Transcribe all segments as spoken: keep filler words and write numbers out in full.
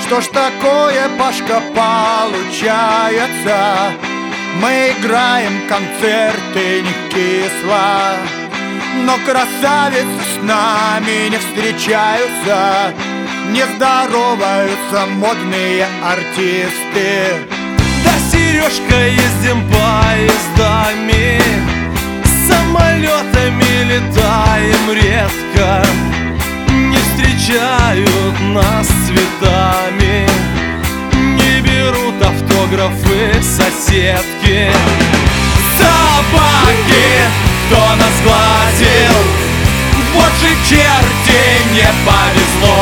Что ж такое, Пашка, получается? Мы играем концерты не кисло, но красавицы с нами не встречаются, не здороваются модные артисты. Да, Сережка, ездим поездами, самолетами летаем редко, не встречают нас цветами, не берут автографы соседки. Собаки, кто нас гладил, вот же черти, не повезло.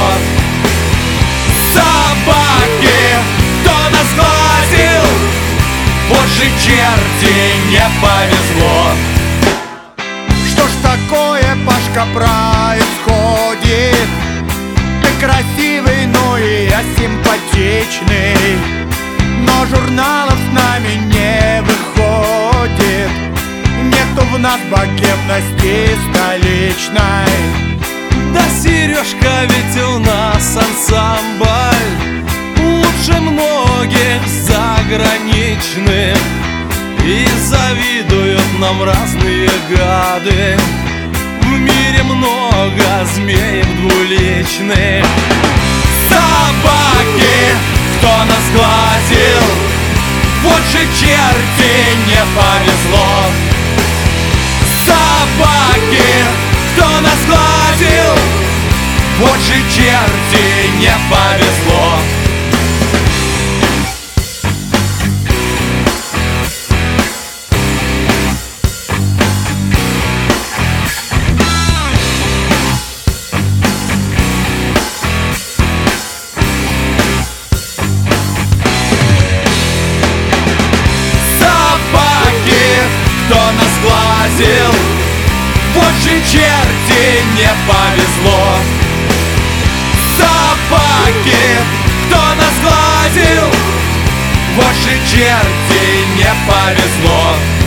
Собаки, кто нас гладил, вот же черти, не повезло. Что ж такое, Пашка, происходит? Ты красивый, ну и я симпатичный, но журналов с нами не выходит. Нету в нас богемности столичной. Да, Сережка, ведь у нас ансамбль лучше многих заграничных, и завидуют нам разные гады. В мире много змеев двуличных. Собаки, кто нас гладил, вот же черти, не повезло. Собаки, кто нас гладил, вот же черти, не повезло. Вот же черти, не повезло. Собаки, кто нас гладил, вот же черти, не повезло.